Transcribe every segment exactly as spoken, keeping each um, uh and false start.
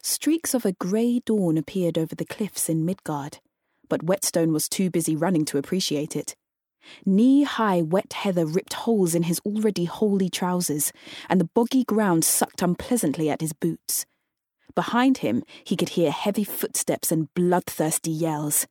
Streaks of a grey dawn appeared over the cliffs in Midgard, but Whetstone was too busy running to appreciate it. Knee-high wet heather ripped holes in his already holey trousers, and the boggy ground sucked unpleasantly at his boots. Behind him, he could hear heavy footsteps and bloodthirsty yells.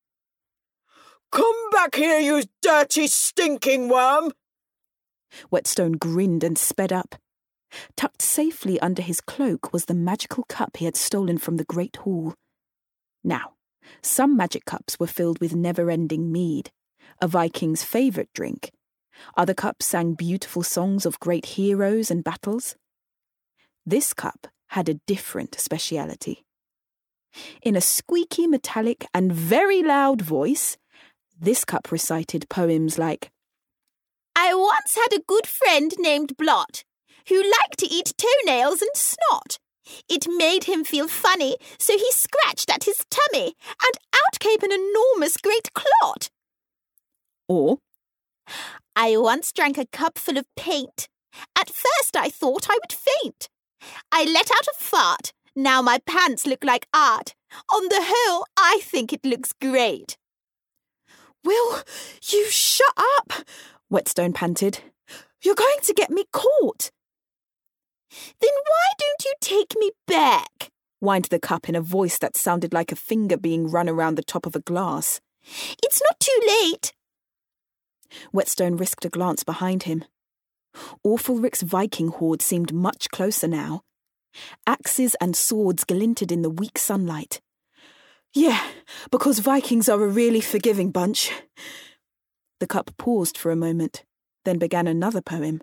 "Come back here, you dirty, stinking worm!" Whetstone grinned and sped up. Tucked safely under his cloak was the magical cup he had stolen from the Great Hall. Now, some magic cups were filled with never-ending mead, a Viking's favourite drink. Other cups sang beautiful songs of great heroes and battles. This cup had a different speciality. In a squeaky, metallic, and very loud voice, this cup recited poems like, "I once had a good friend named Blot, who liked to eat toenails and snot. It made him feel funny, so he scratched at his tummy, and out came an enormous great clot." Or, "I once drank a cup full of paint. At first I thought I would faint. I let out a fart. Now my pants look like art. On the whole, I think it looks great." "Will you shut up?" Whetstone panted. "You're going to get me caught." "Then why don't you take me back?" whined the cup in a voice that sounded like a finger being run around the top of a glass. "It's not too late." Whetstone risked a glance behind him. Awfulric's Viking horde seemed much closer now. Axes and swords glinted in the weak sunlight. "Yeah, because Vikings are a really forgiving bunch." The cup paused for a moment, then began another poem.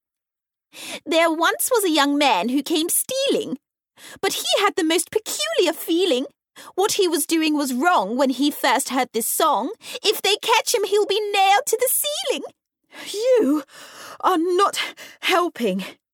"There once was a young man who came stealing, but he had the most peculiar feeling. What he was doing was wrong when he first heard this song. If they catch him, he'll be nailed to the ceiling." "You are not helping,"